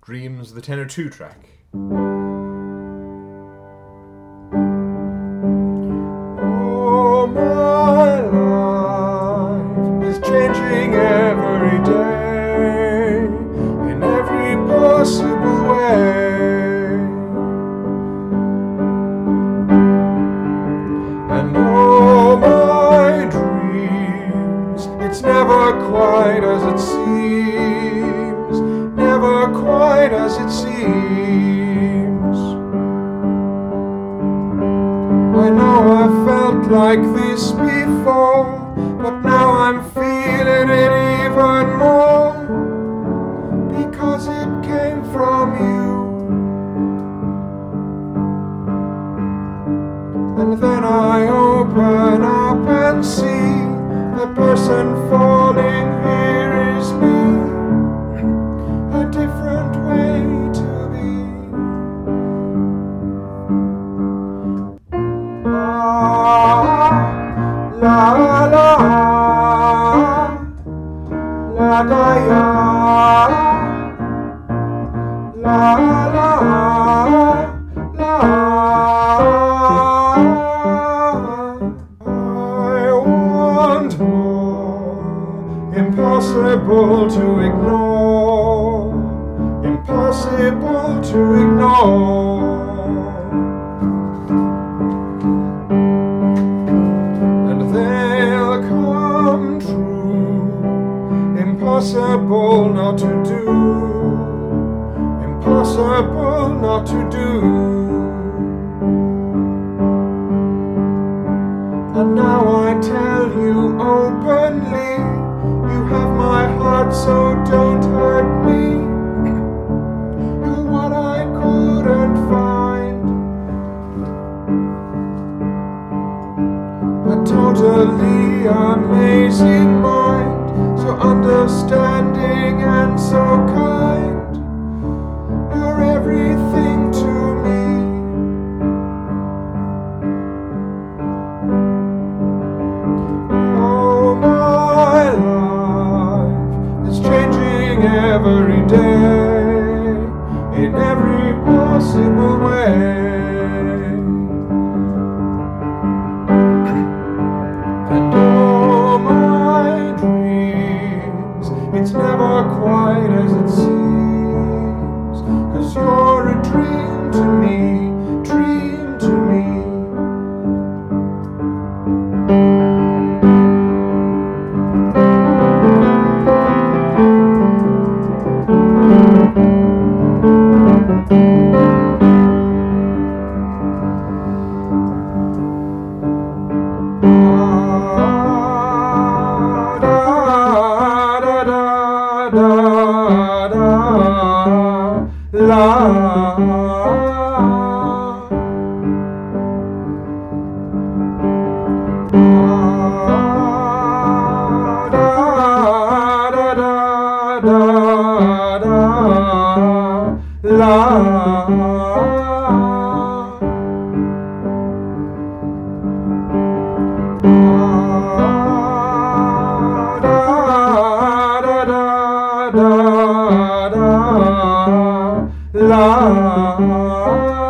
Dreams, the tenor 2 track. Oh, my life is changing every day in every possible way, and oh, my dreams, it's never quite as it seems, never quite as it seems. I know I felt like this before, but now I'm feeling it even more, because it came from you. And then I open up and see the person falling here is me, a different way to be. La la la da ya, la la la. I want more, impossible to ignore, impossible to ignore. Impossible not to do, impossible not to do. And now I tell you openly, you have my heart, so don't hurt me. You're what I couldn't find, a totally amazing mind, so understanding and so kind. You're everything to me. Oh, my life is changing every day in every possible way. It's never quite as it seems, 'cause you're a dream to me, dream to me. La